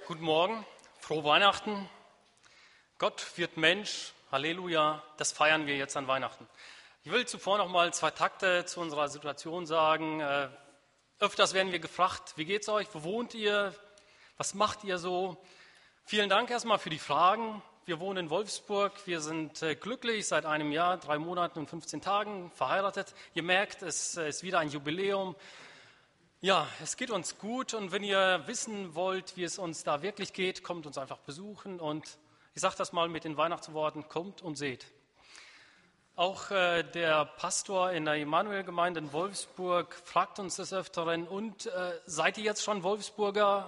Guten Morgen, frohe Weihnachten. Gott wird Mensch, Halleluja, das feiern wir jetzt an Weihnachten. Ich will zuvor noch mal 2 Takte zu unserer Situation sagen. Öfters werden wir gefragt, wie geht's euch, wo wohnt ihr, was macht ihr so? Vielen Dank erstmal für die Fragen. Wir wohnen in Wolfsburg, wir sind glücklich, seit einem Jahr, 3 Monaten und 15 Tagen verheiratet. Ihr merkt, es ist wieder ein Jubiläum. Ja, es geht uns gut und wenn ihr wissen wollt, wie es uns da wirklich geht, kommt uns einfach besuchen und ich sage das mal mit den Weihnachtsworten, kommt und seht. Auch der Pastor in der Emanuel-Gemeinde in Wolfsburg fragt uns des Öfteren, und seid ihr jetzt schon Wolfsburger?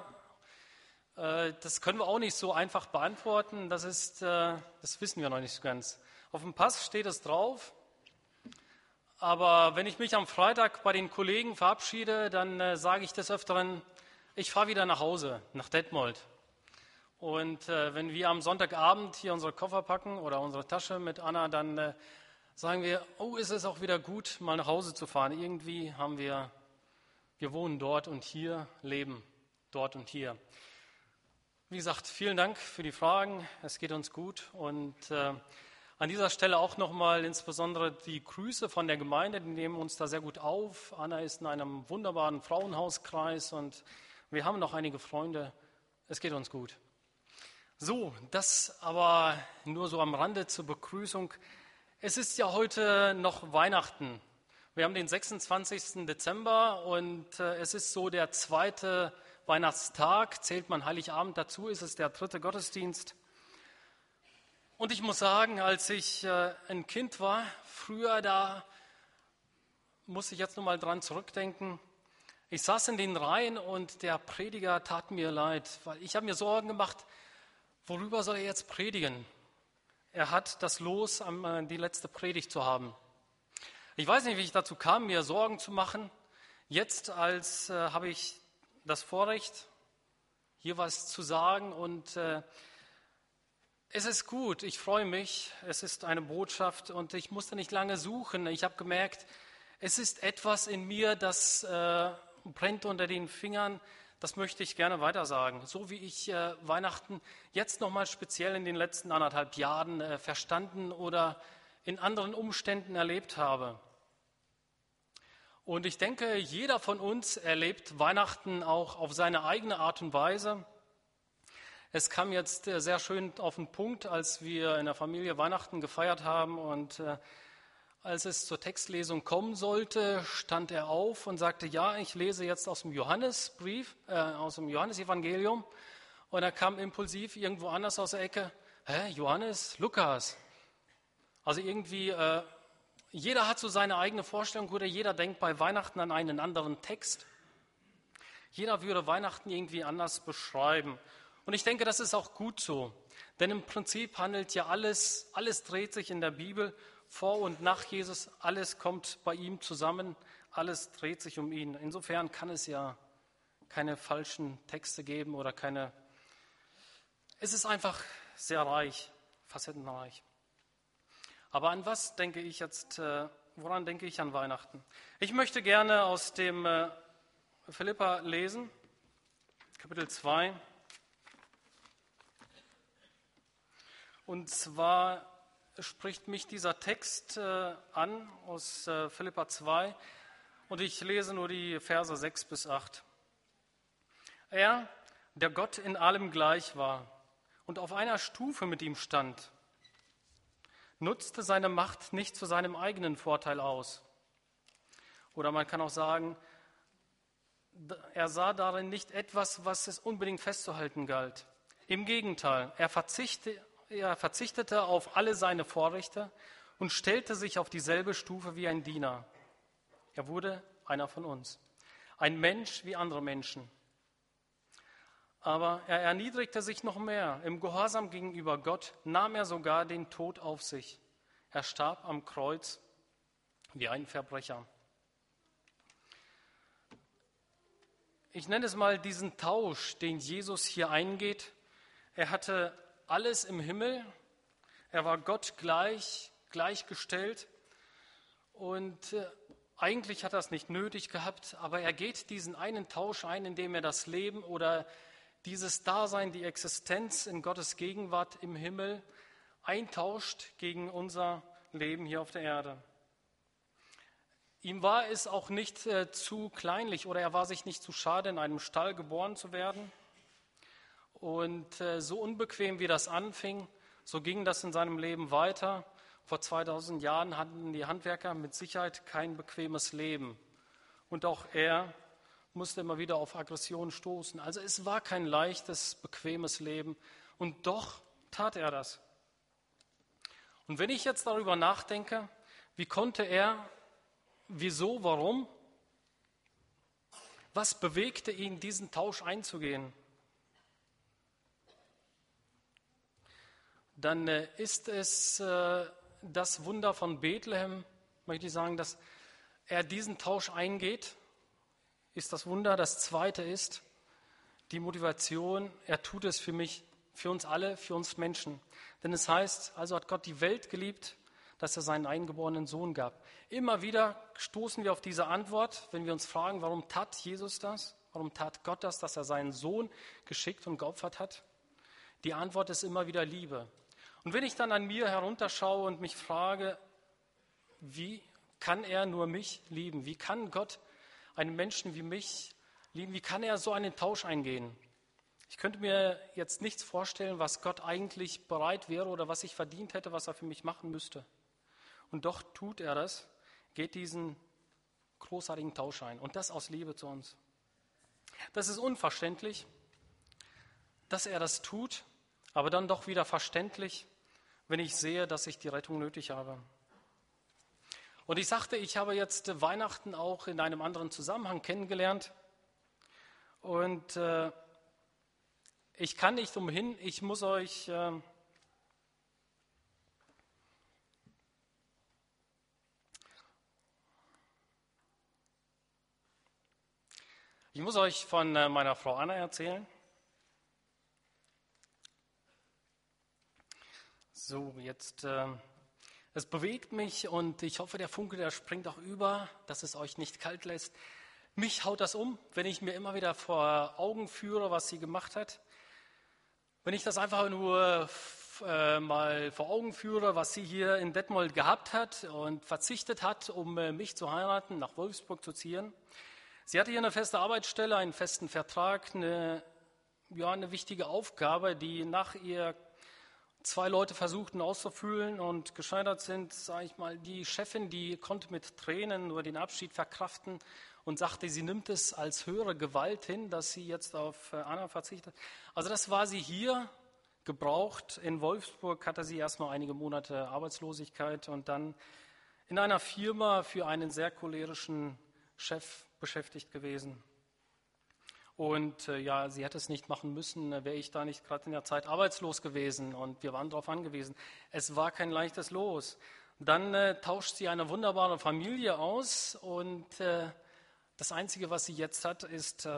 Das können wir auch nicht so einfach beantworten, das wissen wir noch nicht so ganz. Auf dem Pass steht es drauf. Aber wenn ich mich am Freitag bei den Kollegen verabschiede, dann sage ich des Öfteren, ich fahre wieder nach Hause, nach Detmold. Und wenn wir am Sonntagabend hier unsere Koffer packen oder unsere Tasche mit Anna, dann sagen wir, oh, ist es auch wieder gut, mal nach Hause zu fahren. Irgendwie wir wohnen dort und hier, leben dort und hier. Wie gesagt, vielen Dank für die Fragen, es geht uns gut und an dieser Stelle auch nochmal insbesondere die Grüße von der Gemeinde, die nehmen uns da sehr gut auf. Anna ist in einem wunderbaren Frauenhauskreis und wir haben noch einige Freunde. Es geht uns gut. So, das aber nur so am Rande zur Begrüßung. Es ist ja heute noch Weihnachten. Wir haben den 26. Dezember und es ist so der 2. Weihnachtstag. Zählt man Heiligabend dazu, ist es der 3. Gottesdienst. Und ich muss sagen, als ich ein Kind war, früher, da muss ich jetzt nur mal dran zurückdenken, ich saß in den Reihen und der Prediger tat mir leid, weil ich habe mir Sorgen gemacht, worüber soll er jetzt predigen? Er hat das Los, die letzte Predigt zu haben. Ich weiß nicht, wie ich dazu kam, mir Sorgen zu machen. Jetzt habe ich das Vorrecht, hier was zu sagen und es ist gut, ich freue mich, es ist eine Botschaft und ich musste nicht lange suchen. Ich habe gemerkt, es ist etwas in mir, das brennt unter den Fingern, das möchte ich gerne weitersagen. So wie ich Weihnachten jetzt nochmal speziell in den letzten 1,5 Jahren verstanden oder in anderen Umständen erlebt habe. Und ich denke, jeder von uns erlebt Weihnachten auch auf seine eigene Art und Weise. Es kam jetzt sehr schön auf den Punkt, als wir in der Familie Weihnachten gefeiert haben und als es zur Textlesung kommen sollte, stand er auf und sagte, ja, ich lese jetzt aus dem Johannesbrief, aus dem Johannesevangelium. Und er kam impulsiv irgendwo anders aus der Ecke, Johannes, Lukas. Also irgendwie, jeder hat so seine eigene Vorstellung oder jeder denkt bei Weihnachten an einen anderen Text. Jeder würde Weihnachten irgendwie anders beschreiben. Und ich denke, das ist auch gut so, denn im Prinzip handelt ja alles dreht sich in der Bibel vor und nach Jesus, alles kommt bei ihm zusammen, alles dreht sich um ihn. Insofern kann es ja keine falschen Texte geben oder es ist einfach sehr reich, facettenreich. Aber an was denke ich jetzt, woran denke ich an Weihnachten? Ich möchte gerne aus dem Philipper lesen, Kapitel 2. Und zwar spricht mich dieser Text an aus Philipper 2 und ich lese nur die Verse 6 bis 8. Er, der Gott in allem gleich war und auf einer Stufe mit ihm stand, nutzte seine Macht nicht zu seinem eigenen Vorteil aus. Oder man kann auch sagen, er sah darin nicht etwas, was es unbedingt festzuhalten galt. Im Gegenteil, er verzichtete auf alle seine Vorrechte und stellte sich auf dieselbe Stufe wie ein Diener. Er wurde einer von uns, ein Mensch wie andere Menschen. Aber er erniedrigte sich noch mehr. Im Gehorsam gegenüber Gott nahm er sogar den Tod auf sich. Er starb am Kreuz wie ein Verbrecher. Ich nenne es mal diesen Tausch, den Jesus hier eingeht. Er hatte alles im Himmel, er war Gott gleichgestellt und eigentlich hat er es nicht nötig gehabt, aber er geht diesen einen Tausch ein, indem er das Leben oder dieses Dasein, die Existenz in Gottes Gegenwart im Himmel eintauscht gegen unser Leben hier auf der Erde. Ihm war es auch nicht zu kleinlich oder er war sich nicht zu schade, in einem Stall geboren zu werden. Und so unbequem wie das anfing, so ging das in seinem Leben weiter. Vor 2000 Jahren hatten die Handwerker mit Sicherheit kein bequemes Leben. Und auch er musste immer wieder auf Aggression stoßen. Also es war kein leichtes, bequemes Leben. Und doch tat er das. Und wenn ich jetzt darüber nachdenke, wie konnte er, wieso, warum, was bewegte ihn, diesen Tausch einzugehen, dann ist es das Wunder von Bethlehem, möchte ich sagen, dass er diesen Tausch eingeht, ist das Wunder. Das Zweite ist die Motivation, er tut es für mich, für uns alle, für uns Menschen. Denn es heißt, also hat Gott die Welt geliebt, dass er seinen eingeborenen Sohn gab. Immer wieder stoßen wir auf diese Antwort, wenn wir uns fragen, warum tat Jesus das? Warum tat Gott das, dass er seinen Sohn geschickt und geopfert hat? Die Antwort ist immer wieder Liebe. Und wenn ich dann an mir herunterschaue und mich frage, wie kann er nur mich lieben? Wie kann Gott einen Menschen wie mich lieben? Wie kann er so einen Tausch eingehen? Ich könnte mir jetzt nichts vorstellen, was Gott eigentlich bereit wäre oder was ich verdient hätte, was er für mich machen müsste. Und doch tut er das, geht diesen großartigen Tausch ein. Und das aus Liebe zu uns. Das ist unverständlich, dass er das tut, aber dann doch wieder verständlich, wenn ich sehe, dass ich die Rettung nötig habe. Und ich sagte, ich habe jetzt Weihnachten auch in einem anderen Zusammenhang kennengelernt. Und ich kann nicht umhin, ich muss euch von meiner Frau Anna erzählen. So, jetzt, es bewegt mich und ich hoffe, der Funke, der springt auch über, dass es euch nicht kalt lässt. Mich haut das um, wenn ich mir immer wieder vor Augen führe, was sie gemacht hat. Wenn ich das einfach nur mal vor Augen führe, was sie hier in Detmold gehabt hat und verzichtet hat, um mich zu heiraten, nach Wolfsburg zu ziehen. Sie hatte hier eine feste Arbeitsstelle, einen festen Vertrag, eine wichtige Aufgabe, die nach ihr 2 Leute versuchten auszufüllen und gescheitert sind, sage ich mal. Die Chefin, die konnte mit Tränen nur den Abschied verkraften und sagte, sie nimmt es als höhere Gewalt hin, dass sie jetzt auf Anna verzichtet. Also das war sie hier gebraucht. In Wolfsburg hatte sie erstmal einige Monate Arbeitslosigkeit und dann in einer Firma für einen sehr cholerischen Chef beschäftigt gewesen. Und sie hätte es nicht machen müssen, wäre ich da nicht gerade in der Zeit arbeitslos gewesen und wir waren darauf angewiesen. Es war kein leichtes Los. Dann tauscht sie eine wunderbare Familie aus und das Einzige, was sie jetzt hat, ist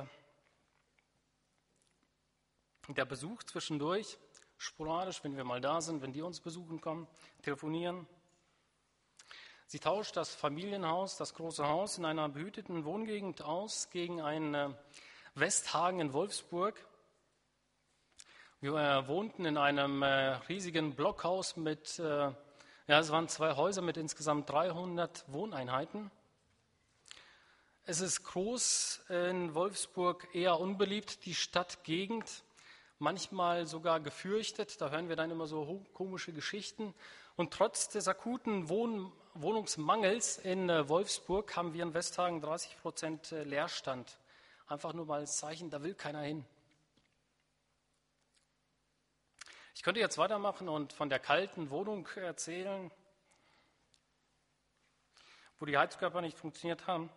der Besuch zwischendurch, sporadisch, wenn wir mal da sind, wenn die uns besuchen kommen, telefonieren. Sie tauscht das Familienhaus, das große Haus in einer behüteten Wohngegend aus gegen ein Westhagen in Wolfsburg. Wir wohnten in einem riesigen Blockhaus mit, es waren 2 Häuser mit insgesamt 300 Wohneinheiten. Es ist groß in Wolfsburg, eher unbeliebt, die Stadtgegend, manchmal sogar gefürchtet. Da hören wir dann immer so komische Geschichten. Und trotz des akuten Wohnungsmangels in Wolfsburg haben wir in Westhagen 30% Leerstand. Einfach nur mal als Zeichen, da will keiner hin. Ich könnte jetzt weitermachen und von der kalten Wohnung erzählen, wo die Heizkörper nicht funktioniert haben.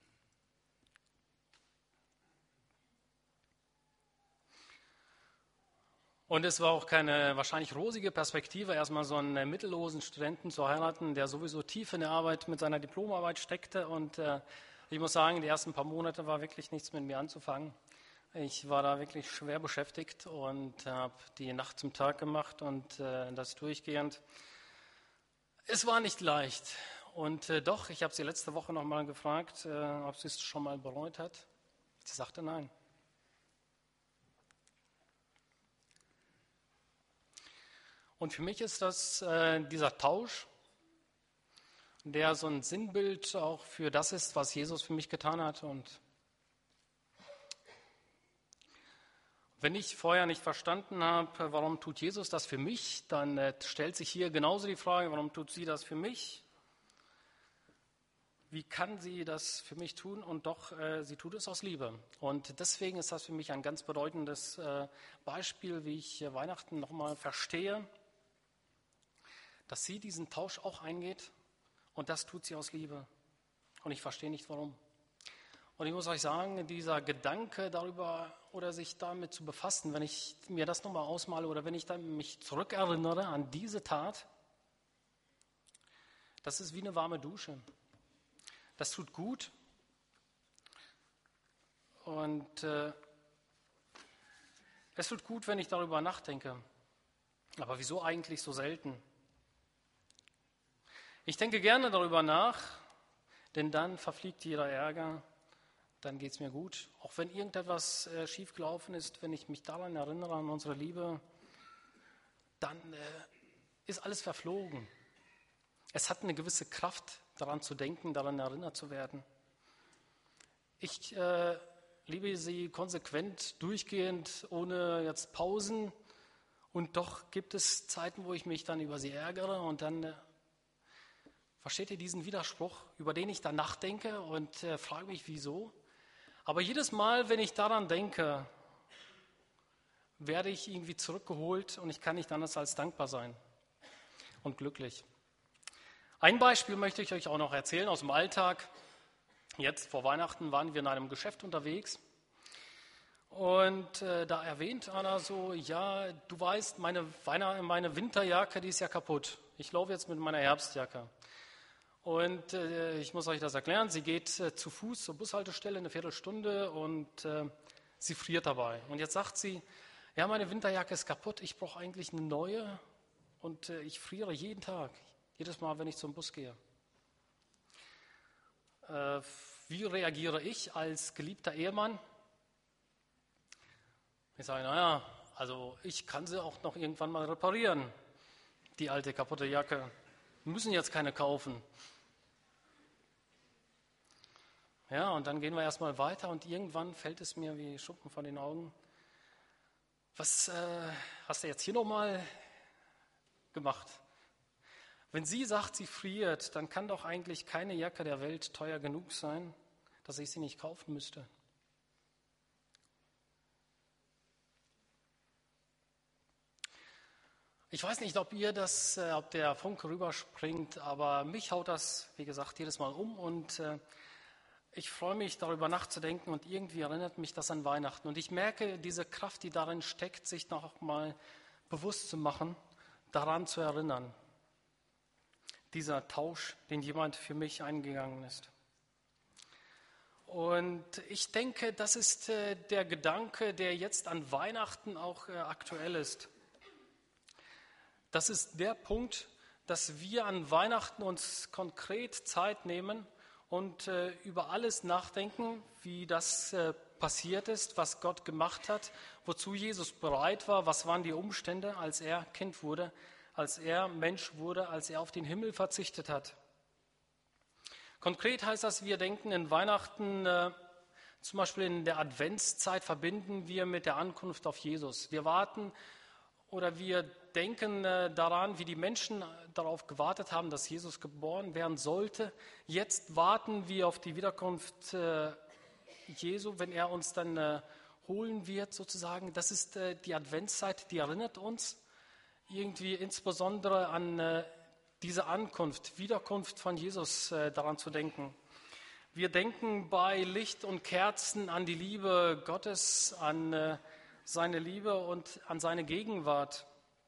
Und es war auch keine wahrscheinlich rosige Perspektive, erstmal so einen mittellosen Studenten zu heiraten, der sowieso tief in der Arbeit mit seiner Diplomarbeit steckte. Und ich muss sagen, die ersten paar Monate war wirklich nichts mit mir anzufangen. Ich war da wirklich schwer beschäftigt und habe die Nacht zum Tag gemacht und das durchgehend. Es war nicht leicht. Und doch, ich habe sie letzte Woche noch mal gefragt, ob sie es schon mal bereut hat. Sie sagte nein. Und für mich ist das dieser Tausch, der so ein Sinnbild auch für das ist, was Jesus für mich getan hat. Und wenn ich vorher nicht verstanden habe, warum tut Jesus das für mich, dann stellt sich hier genauso die Frage, warum tut sie das für mich? Wie kann sie das für mich tun? Und doch, sie tut es aus Liebe. Und deswegen ist das für mich ein ganz bedeutendes Beispiel, wie ich Weihnachten nochmal verstehe, dass sie diesen Tausch auch eingeht. Und das tut sie aus Liebe. Und ich verstehe nicht, warum. Und ich muss euch sagen, dieser Gedanke darüber oder sich damit zu befassen, wenn ich mir das nochmal ausmale oder wenn ich dann mich zurückerinnere an diese Tat, das ist wie eine warme Dusche. Das tut gut. Und es tut gut, wenn ich darüber nachdenke. Aber wieso eigentlich so selten? Ich denke gerne darüber nach, denn dann verfliegt jeder Ärger, dann geht es mir gut. Auch wenn irgendetwas schiefgelaufen ist, wenn ich mich daran erinnere, an unsere Liebe, dann ist alles verflogen. Es hat eine gewisse Kraft, daran zu denken, daran erinnert zu werden. Ich liebe sie konsequent, durchgehend, ohne jetzt Pausen. Und doch gibt es Zeiten, wo ich mich dann über sie ärgere und dann versteht ihr diesen Widerspruch, über den ich dann nachdenke und frage mich, wieso? Aber jedes Mal, wenn ich daran denke, werde ich irgendwie zurückgeholt und ich kann nicht anders als dankbar sein und glücklich. Ein Beispiel möchte ich euch auch noch erzählen aus dem Alltag. Jetzt vor Weihnachten waren wir in einem Geschäft unterwegs und da erwähnt einer so, ja, du weißt, meine Winterjacke, die ist ja kaputt. Ich laufe jetzt mit meiner Herbstjacke. Und ich muss euch das erklären, sie geht zu Fuß zur Bushaltestelle eine Viertelstunde und sie friert dabei. Und jetzt sagt sie, ja, meine Winterjacke ist kaputt, ich brauche eigentlich eine neue und ich friere jeden Tag, jedes Mal, wenn ich zum Bus gehe. Wie reagiere ich als geliebter Ehemann? Ich sage, naja, also ich kann sie auch noch irgendwann mal reparieren, die alte kaputte Jacke. Wir müssen jetzt keine kaufen. Ja, und dann gehen wir erstmal weiter und irgendwann fällt es mir wie Schuppen von den Augen. Was hast du jetzt hier nochmal gemacht? Wenn sie sagt, sie friert, dann kann doch eigentlich keine Jacke der Welt teuer genug sein, dass ich sie nicht kaufen müsste. Ich weiß nicht, ob der Funke rüberspringt, aber mich haut das, wie gesagt, jedes Mal um und ich freue mich, darüber nachzudenken und irgendwie erinnert mich das an Weihnachten. Und ich merke diese Kraft, die darin steckt, sich noch mal bewusst zu machen, daran zu erinnern. Dieser Tausch, den jemand für mich eingegangen ist. Und ich denke, das ist der Gedanke, der jetzt an Weihnachten auch aktuell ist. Das ist der Punkt, dass wir an Weihnachten uns konkret Zeit nehmen und über alles nachdenken, wie das passiert ist, was Gott gemacht hat, wozu Jesus bereit war, was waren die Umstände, als er Kind wurde, als er Mensch wurde, als er auf den Himmel verzichtet hat. Konkret heißt das, wir denken in Weihnachten, zum Beispiel in der Adventszeit verbinden wir mit der Ankunft auf Jesus. Wir warten oder wir denken daran, wie die Menschen darauf gewartet haben, dass Jesus geboren werden sollte. Jetzt warten wir auf die Wiederkunft Jesu, wenn er uns dann holen wird sozusagen. Das ist die Adventszeit, die erinnert uns irgendwie insbesondere an diese Ankunft, Wiederkunft von Jesus daran zu denken. Wir denken bei Licht und Kerzen an die Liebe Gottes, an seine Liebe und an seine Gegenwart.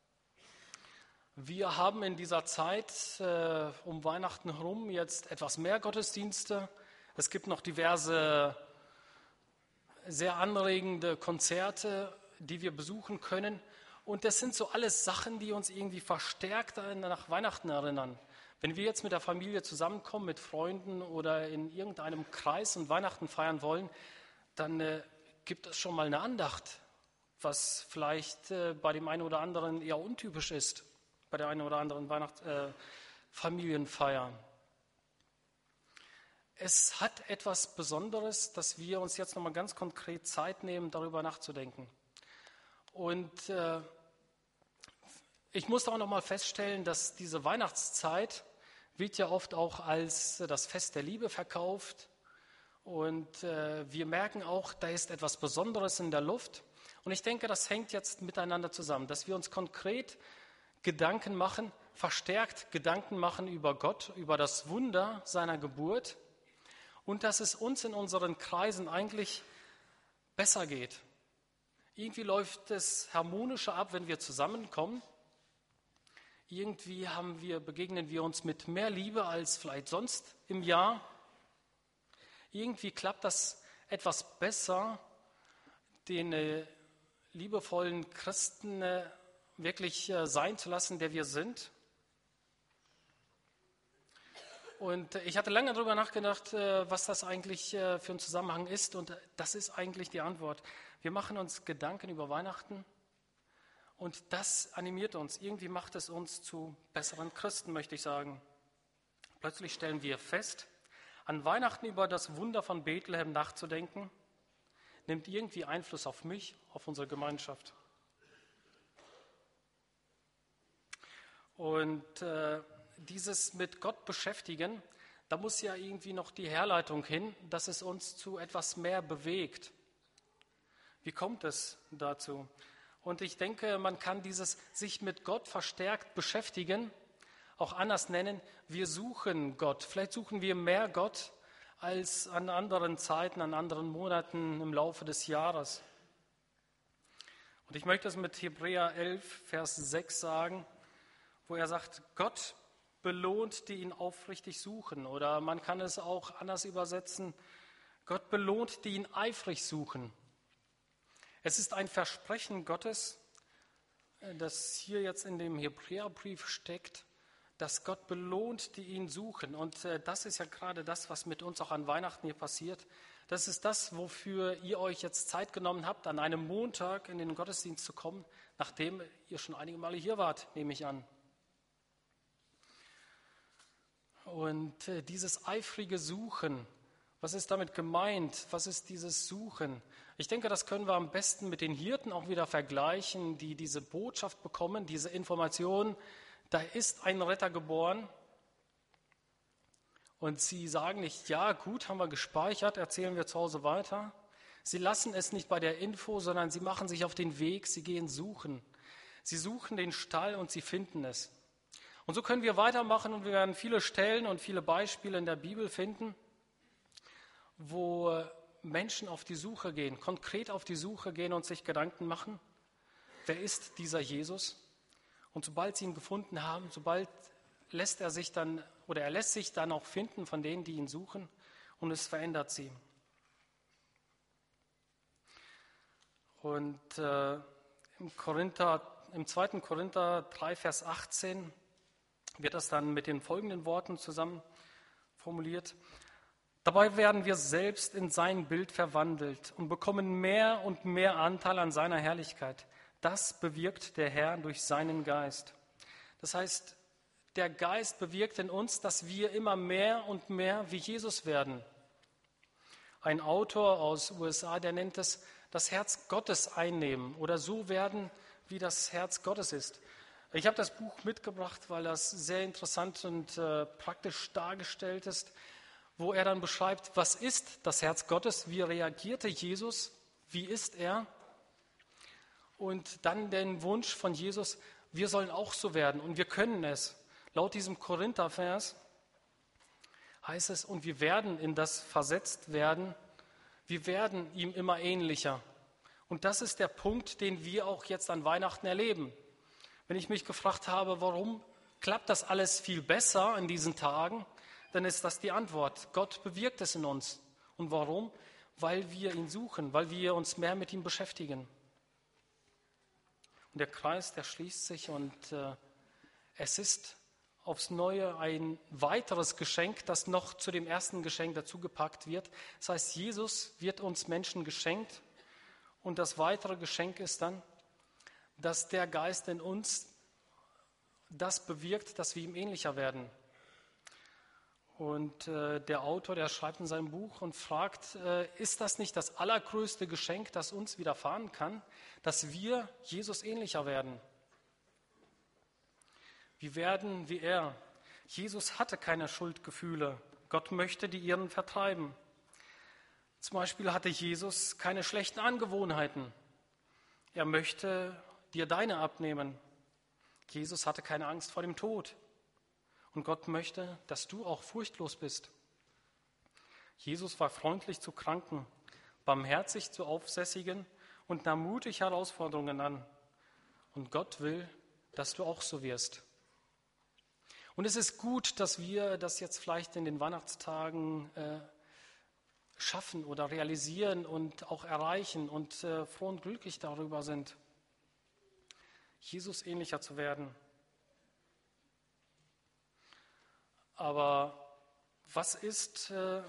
Wir haben in dieser Zeit um Weihnachten herum jetzt etwas mehr Gottesdienste. Es gibt noch diverse sehr anregende Konzerte, die wir besuchen können. Und das sind so alles Sachen, die uns irgendwie verstärkt nach Weihnachten erinnern. Wenn wir jetzt mit der Familie zusammenkommen, mit Freunden oder in irgendeinem Kreis und Weihnachten feiern wollen, dann gibt es schon mal eine Andacht, was vielleicht bei dem einen oder anderen eher untypisch ist. bei der einen oder anderen Familienfeier. Es hat etwas Besonderes, dass wir uns jetzt nochmal ganz konkret Zeit nehmen, darüber nachzudenken. Und ich musste auch nochmal feststellen, dass diese Weihnachtszeit wird ja oft auch als das Fest der Liebe verkauft. Und wir merken auch, da ist etwas Besonderes in der Luft. Und ich denke, das hängt jetzt miteinander zusammen, dass wir uns konkret Gedanken machen, verstärkt Gedanken machen über Gott, über das Wunder seiner Geburt und dass es uns in unseren Kreisen eigentlich besser geht. Irgendwie läuft es harmonischer ab, wenn wir zusammenkommen. Irgendwie begegnen wir uns mit mehr Liebe als vielleicht sonst im Jahr. Irgendwie klappt das etwas besser, den liebevollen Christen wirklich sein zu lassen, der wir sind. Und ich hatte lange darüber nachgedacht, was das eigentlich für ein Zusammenhang ist. Und das ist eigentlich die Antwort. Wir machen uns Gedanken über Weihnachten und das animiert uns. Irgendwie macht es uns zu besseren Christen, möchte ich sagen. Plötzlich stellen wir fest, an Weihnachten über das Wunder von Bethlehem nachzudenken, nimmt irgendwie Einfluss auf mich, auf unsere Gemeinschaft. Und dieses mit Gott beschäftigen, da muss ja irgendwie noch die Herleitung hin, dass es uns zu etwas mehr bewegt. Wie kommt es dazu? Und ich denke, man kann dieses sich mit Gott verstärkt beschäftigen auch anders nennen. Wir suchen Gott. Vielleicht suchen wir mehr Gott als an anderen Zeiten, an anderen Monaten im Laufe des Jahres. Und ich möchte es mit Hebräer 11, Vers 6 sagen, wo er sagt, Gott belohnt, die ihn aufrichtig suchen. Oder man kann es auch anders übersetzen, Gott belohnt, die ihn eifrig suchen. Es ist ein Versprechen Gottes, das hier jetzt in dem Hebräerbrief steckt, dass Gott belohnt, die ihn suchen. Und das ist ja gerade das, was mit uns auch an Weihnachten hier passiert. Das ist das, wofür ihr euch jetzt Zeit genommen habt, an einem Montag in den Gottesdienst zu kommen, nachdem ihr schon einige Male hier wart, nehme ich an. Und dieses eifrige Suchen, was ist damit gemeint? Was ist dieses Suchen? Ich denke, das können wir am besten mit den Hirten auch wieder vergleichen, die diese Botschaft bekommen, diese Information, da ist ein Retter geboren. Und sie sagen nicht, ja gut, haben wir gespeichert, erzählen wir zu Hause weiter. Sie lassen es nicht bei der Info, sondern sie machen sich auf den Weg, sie gehen suchen. Sie suchen den Stall und sie finden es. Und so können wir weitermachen und wir werden viele Stellen und viele Beispiele in der Bibel finden, wo Menschen auf die Suche gehen, konkret auf die Suche gehen und sich Gedanken machen, wer ist dieser Jesus? Und sobald sie ihn gefunden haben, lässt er sich dann auch finden von denen, die ihn suchen, und es verändert sie. Und im 2. Korinther 3, Vers 18 wird das dann mit den folgenden Worten zusammen formuliert. Dabei werden wir selbst in sein Bild verwandelt und bekommen mehr und mehr Anteil an seiner Herrlichkeit. Das bewirkt der Herr durch seinen Geist. Das heißt, der Geist bewirkt in uns, dass wir immer mehr und mehr wie Jesus werden. Ein Autor aus USA, der nennt es das Herz Gottes einnehmen oder so werden, wie das Herz Gottes ist. Ich habe das Buch mitgebracht, weil das sehr interessant und praktisch dargestellt ist, wo er dann beschreibt, was ist das Herz Gottes, wie reagierte Jesus, wie ist er? Und dann den Wunsch von Jesus, wir sollen auch so werden und wir können es. Laut diesem Korinther-Vers heißt es, und wir werden in das versetzt werden, wir werden ihm immer ähnlicher. Und das ist der Punkt, den wir auch jetzt an Weihnachten erleben. Wenn ich mich gefragt habe, warum klappt das alles viel besser in diesen Tagen, dann ist das die Antwort. Gott bewirkt es in uns. Und warum? Weil wir ihn suchen, weil wir uns mehr mit ihm beschäftigen. Und der Kreis, der schließt sich und es ist aufs Neue ein weiteres Geschenk, das noch zu dem ersten Geschenk dazugepackt wird. Das heißt, Jesus wird uns Menschen geschenkt und das weitere Geschenk ist dann, dass der Geist in uns das bewirkt, dass wir ihm ähnlicher werden. Und der Autor, der schreibt in seinem Buch und fragt, ist das nicht das allergrößte Geschenk, das uns widerfahren kann, dass wir Jesus ähnlicher werden? Wir werden wie er. Jesus hatte keine Schuldgefühle. Gott möchte die ihren vertreiben. Zum Beispiel hatte Jesus keine schlechten Angewohnheiten. Er möchte dir deine abnehmen. Jesus hatte keine Angst vor dem Tod. Und Gott möchte, dass du auch furchtlos bist. Jesus war freundlich zu Kranken, barmherzig zu Aufsässigen und nahm mutig Herausforderungen an. Und Gott will, dass du auch so wirst. Und es ist gut, dass wir das jetzt vielleicht in den Weihnachtstagen schaffen oder realisieren und auch erreichen und froh und glücklich darüber sind, Jesus ähnlicher zu werden. Aber was ist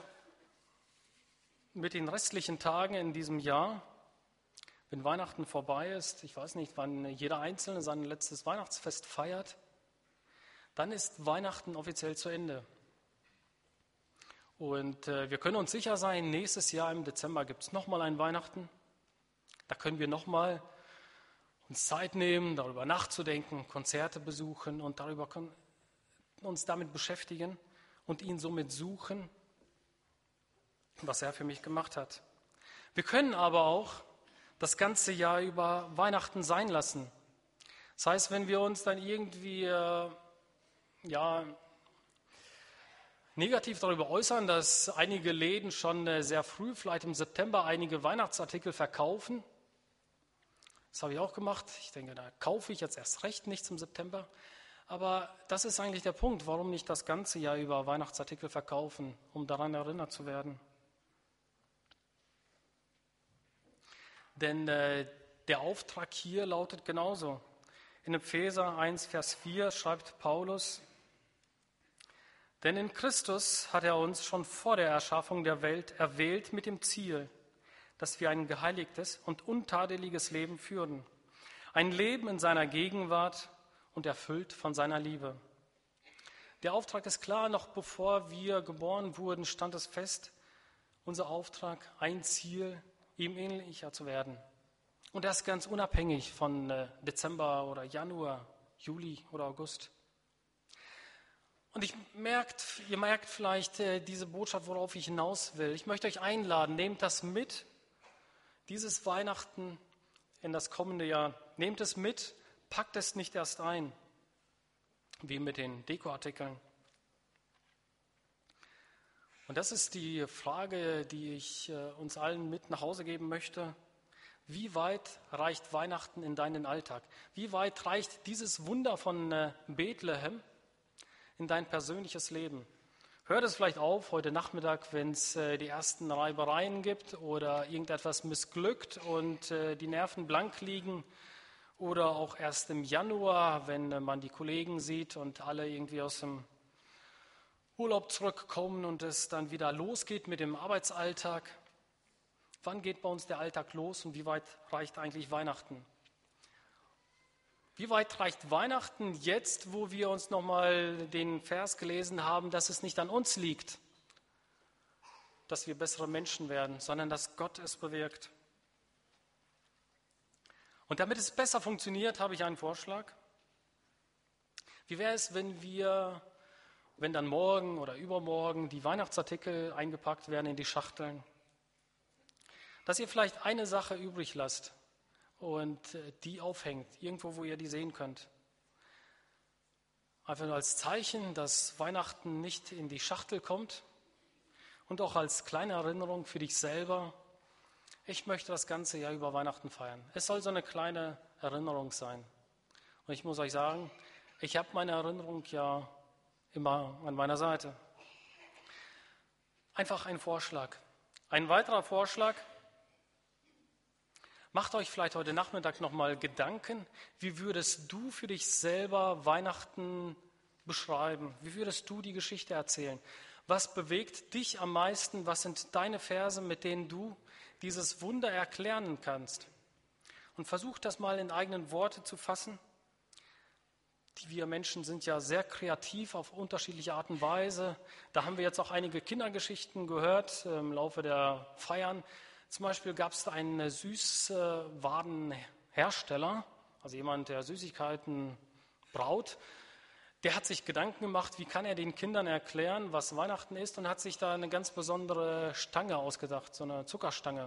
mit den restlichen Tagen in diesem Jahr, wenn Weihnachten vorbei ist? Ich weiß nicht, wann jeder Einzelne sein letztes Weihnachtsfest feiert. Dann ist Weihnachten offiziell zu Ende. Und wir können uns sicher sein, nächstes Jahr im Dezember gibt es nochmal ein Weihnachten. Da können wir nochmal uns Zeit nehmen, darüber nachzudenken, Konzerte besuchen und uns damit beschäftigen und ihn somit suchen, was er für mich gemacht hat. Wir können aber auch das ganze Jahr über Weihnachten sein lassen. Das heißt, wenn wir uns dann irgendwie negativ darüber äußern, dass einige Läden schon sehr früh, vielleicht im September, einige Weihnachtsartikel verkaufen. Das habe ich auch gemacht. Ich denke, da kaufe ich jetzt erst recht nichts im September. Aber das ist eigentlich der Punkt, warum nicht das ganze Jahr über Weihnachtsartikel verkaufen, um daran erinnert zu werden. Denn der Auftrag hier lautet genauso. In Epheser 1, Vers 4 schreibt Paulus: Denn in Christus hat er uns schon vor der Erschaffung der Welt erwählt mit dem Ziel, dass wir ein geheiligtes und untadeliges Leben führen. Ein Leben in seiner Gegenwart und erfüllt von seiner Liebe. Der Auftrag ist klar, noch bevor wir geboren wurden, stand es fest, unser Auftrag, ein Ziel, ihm ähnlicher zu werden. Und das ganz unabhängig von Dezember oder Januar, Juli oder August. Und ihr merkt vielleicht diese Botschaft, worauf ich hinaus will. Ich möchte euch einladen, nehmt das mit, dieses Weihnachten in das kommende Jahr. Nehmt es mit, packt es nicht erst ein, wie mit den Dekoartikeln. Und das ist die Frage, die ich uns allen mit nach Hause geben möchte. Wie weit reicht Weihnachten in deinen Alltag? Wie weit reicht dieses Wunder von Bethlehem in dein persönliches Leben? Hört es vielleicht auf heute Nachmittag, wenn es die ersten Reibereien gibt oder irgendetwas missglückt und die Nerven blank liegen, oder auch erst im Januar, wenn man die Kollegen sieht und alle irgendwie aus dem Urlaub zurückkommen und es dann wieder losgeht mit dem Arbeitsalltag. Wann geht bei uns der Alltag los und wie weit reicht eigentlich Weihnachten? Wie weit reicht Weihnachten jetzt, wo wir uns nochmal den Vers gelesen haben, dass es nicht an uns liegt, dass wir bessere Menschen werden, sondern dass Gott es bewirkt? Und damit es besser funktioniert, habe ich einen Vorschlag. Wie wäre es, wenn dann morgen oder übermorgen die Weihnachtsartikel eingepackt werden in die Schachteln, dass ihr vielleicht eine Sache übrig lasst und die aufhängt, irgendwo, wo ihr die sehen könnt. Einfach nur als Zeichen, dass Weihnachten nicht in die Schachtel kommt und auch als kleine Erinnerung für dich selber. Ich möchte das ganze Jahr über Weihnachten feiern. Es soll so eine kleine Erinnerung sein. Und ich muss euch sagen, ich habe meine Erinnerung ja immer an meiner Seite. Einfach ein Vorschlag. Ein weiterer Vorschlag: Macht euch vielleicht heute Nachmittag nochmal Gedanken, wie würdest du für dich selber Weihnachten beschreiben? Wie würdest du die Geschichte erzählen? Was bewegt dich am meisten? Was sind deine Verse, mit denen du dieses Wunder erklären kannst? Und versuch das mal in eigenen Worte zu fassen. Wir Menschen sind ja sehr kreativ auf unterschiedliche Art und Weise. Da haben wir jetzt auch einige Kindergeschichten gehört im Laufe der Feiern. Zum Beispiel gab es einen Süßwarenhersteller, also jemand, der Süßigkeiten braut. Der hat sich Gedanken gemacht, wie kann er den Kindern erklären, was Weihnachten ist, und hat sich da eine ganz besondere Stange ausgedacht, so eine Zuckerstange.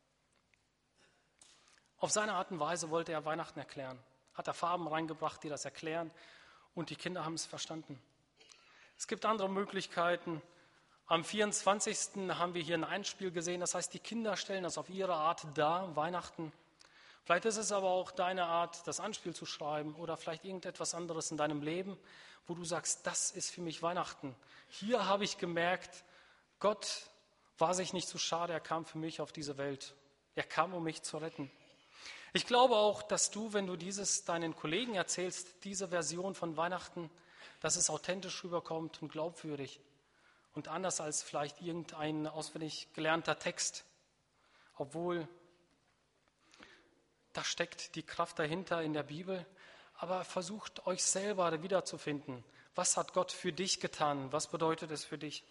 Auf seine Art und Weise wollte er Weihnachten erklären. Hat er Farben reingebracht, die das erklären, und die Kinder haben es verstanden. Es gibt andere Möglichkeiten. Am 24. haben wir hier ein Einspiel gesehen, das heißt, die Kinder stellen das auf ihre Art dar, Weihnachten. Vielleicht ist es aber auch deine Art, das Anspiel zu schreiben oder vielleicht irgendetwas anderes in deinem Leben, wo du sagst, das ist für mich Weihnachten. Hier habe ich gemerkt, Gott war sich nicht zu schade, er kam für mich auf diese Welt. Er kam, um mich zu retten. Ich glaube auch, dass du, wenn du dieses deinen Kollegen erzählst, diese Version von Weihnachten, dass es authentisch rüberkommt und glaubwürdig und anders als vielleicht irgendein auswendig gelernter Text, obwohl da steckt die Kraft dahinter in der Bibel. Aber versucht euch selber wiederzufinden. Was hat Gott für dich getan? Was bedeutet es für dich?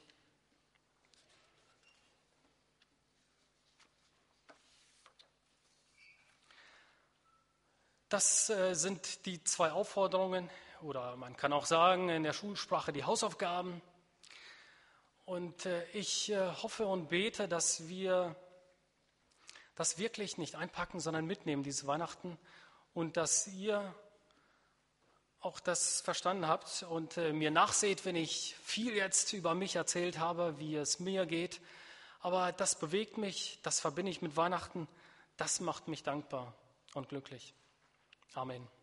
Das sind die zwei Aufforderungen, oder man kann auch sagen, in der Schulsprache die Hausaufgaben. Und ich hoffe und bete, dass wir das wirklich nicht einpacken, sondern mitnehmen, diese Weihnachten, und dass ihr auch das verstanden habt und mir nachseht, wenn ich viel jetzt über mich erzählt habe, wie es mir geht. Aber das bewegt mich, das verbinde ich mit Weihnachten, das macht mich dankbar und glücklich. Amen.